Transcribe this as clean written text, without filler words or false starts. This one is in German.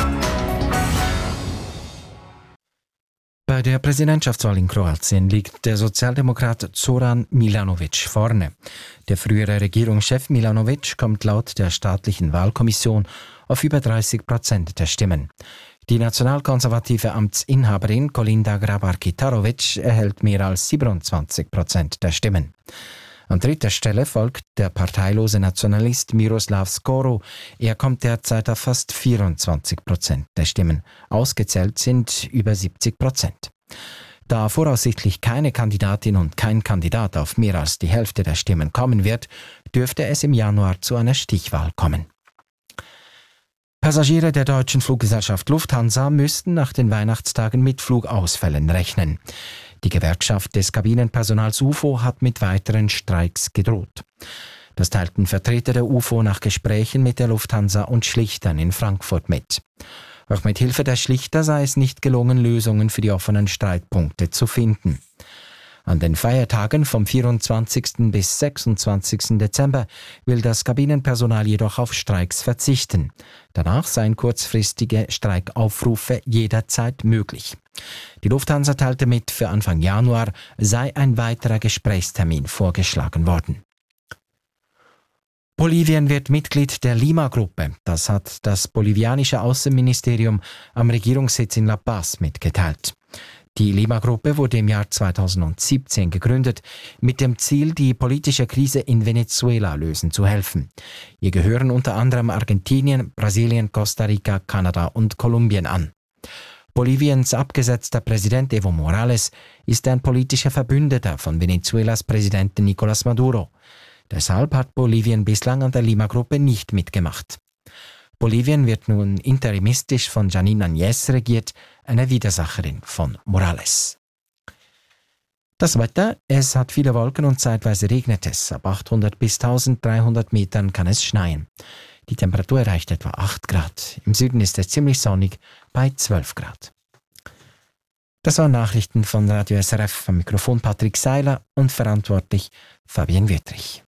Bei der Präsidentschaftswahl in Kroatien liegt der Sozialdemokrat Zoran Milanovic vorne. Der frühere Regierungschef Milanovic kommt laut der staatlichen Wahlkommission auf über 30% der Stimmen. Die nationalkonservative Amtsinhaberin Kolinda Grabar-Kitarovic erhält mehr als 27% der Stimmen. An dritter Stelle folgt der parteilose Nationalist Miroslav Skoro. Er kommt derzeit auf fast 24% der Stimmen. Ausgezählt sind über 70%. Da voraussichtlich keine Kandidatin und kein Kandidat auf mehr als die Hälfte der Stimmen kommen wird, dürfte es im Januar zu einer Stichwahl kommen. Passagiere der deutschen Fluggesellschaft Lufthansa müssten nach den Weihnachtstagen mit Flugausfällen rechnen. Die Gewerkschaft des Kabinenpersonals UFO hat mit weiteren Streiks gedroht. Das teilten Vertreter der UFO nach Gesprächen mit der Lufthansa und Schlichtern in Frankfurt mit. Auch mit Hilfe der Schlichter sei es nicht gelungen, Lösungen für die offenen Streitpunkte zu finden. An den Feiertagen vom 24. bis 26. Dezember will das Kabinenpersonal jedoch auf Streiks verzichten. Danach seien kurzfristige Streikaufrufe jederzeit möglich. Die Lufthansa teilte mit, für Anfang Januar sei ein weiterer Gesprächstermin vorgeschlagen worden. Bolivien wird Mitglied der Lima-Gruppe. Das hat das bolivianische Außenministerium am Regierungssitz in La Paz mitgeteilt. Die Lima-Gruppe wurde im Jahr 2017 gegründet, mit dem Ziel, die politische Krise in Venezuela lösen zu helfen. Ihr gehören unter anderem Argentinien, Brasilien, Costa Rica, Kanada und Kolumbien an. Boliviens abgesetzter Präsident Evo Morales ist ein politischer Verbündeter von Venezuelas Präsidenten Nicolás Maduro. Deshalb hat Bolivien bislang an der Lima-Gruppe nicht mitgemacht. Bolivien wird nun interimistisch von Janine Áñez regiert, einer Widersacherin von Morales. Das Wetter: Es hat viele Wolken und zeitweise regnet es. Ab 800 bis 1300 Metern kann es schneien. Die Temperatur erreicht etwa 8 Grad. Im Süden ist es ziemlich sonnig bei 12 Grad. Das waren Nachrichten von Radio SRF, am Mikrofon Patrick Seiler und verantwortlich Fabienne Wüttrich.